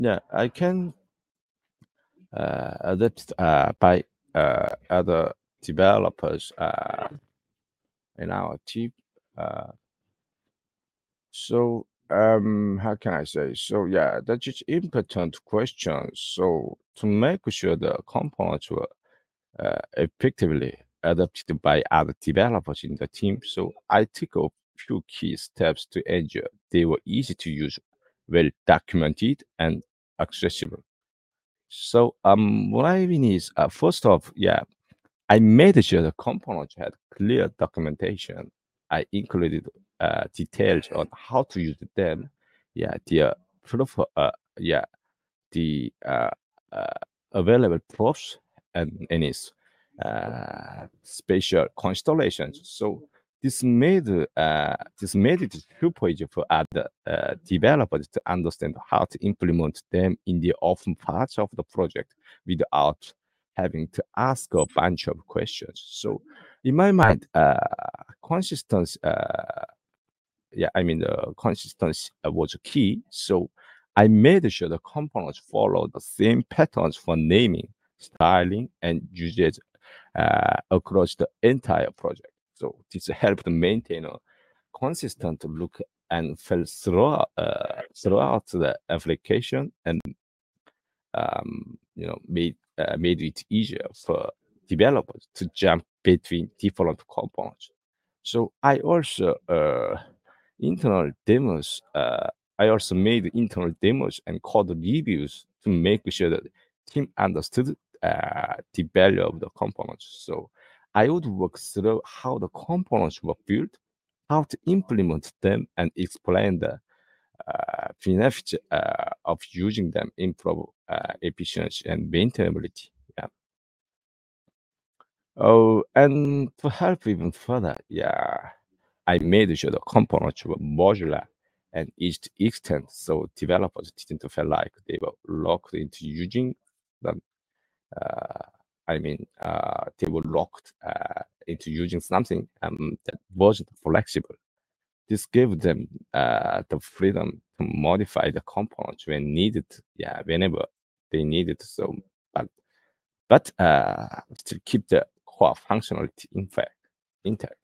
Yeah, I can adapt by other developers in our team. Uh, how can I say? So, yeah, that's just important question. So, to make sure the components were effectively adopted by other developers in the team, so I took a few key steps to ensure they were easy to use, well documented, and accessible. So, what I mean is, first off, yeah, I made sure the components had clear documentation. I included details on how to use them. Yeah, proof, yeah, the uh, available proofs and any spatial constellations. So this made it super easy for other developers to understand how to implement them in the often parts of the project without having to ask a bunch of questions. So in my mind, consistency the consistency was key. So I made sure the components follow the same patterns for naming, styling, and usage across the entire project. So this helped maintain a consistent look and feel throughout the application, and made it easier for developers to jump between different components. So internal demos. I also made internal demos and code reviews to make sure that team understood the value of the components. So I would work through how the components were built, how to implement them, and explain the benefits of using them, improve efficiency and maintainability. Yeah. Oh, and to help even further, yeah, I made sure the components were modular and easy to extend, so developers didn't feel like they were locked into using them. Uh, they were locked into using something that wasn't flexible. This gave them the freedom to modify the components when needed, yeah, whenever they needed. So, but still keep the core functionality in fact intact.